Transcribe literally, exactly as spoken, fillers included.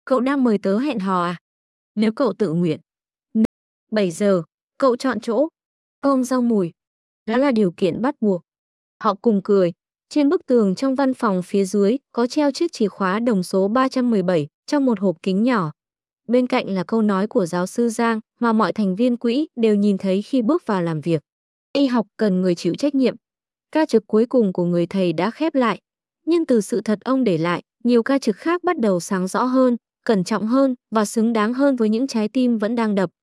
Cậu đang mời tớ hẹn hò à? Nếu cậu tự nguyện. bảy giờ, cậu chọn chỗ. Ôm rau mùi. Đó là điều kiện bắt buộc. Họ cùng cười. Trên bức tường trong văn phòng phía dưới có treo chiếc chìa khóa đồng số ba trăm mười bảy trong một hộp kính nhỏ. Bên cạnh là câu nói của giáo sư Giang mà mọi thành viên quỹ đều nhìn thấy khi bước vào làm việc. Y học cần người chịu trách nhiệm. Ca trực cuối cùng của người thầy đã khép lại. Nhưng từ sự thật ông để lại, nhiều ca trực khác bắt đầu sáng rõ hơn, cẩn trọng hơn và xứng đáng hơn với những trái tim vẫn đang đập.